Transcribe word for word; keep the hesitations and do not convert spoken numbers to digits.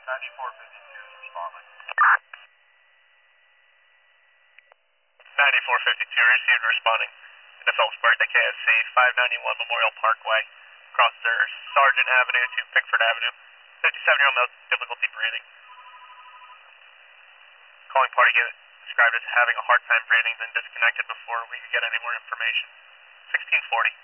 ninety-four fifty-two is responding. ninety-four fifty-two received responding. In the Phillipsburg to K S C, five ninety-one Memorial Parkway, across their Sargent Avenue to Pickford Avenue. fifty-seven-year-old male, difficulty breathing. Calling party get described as having a hard time breathing, then disconnected before we could get any more information. sixteen forty.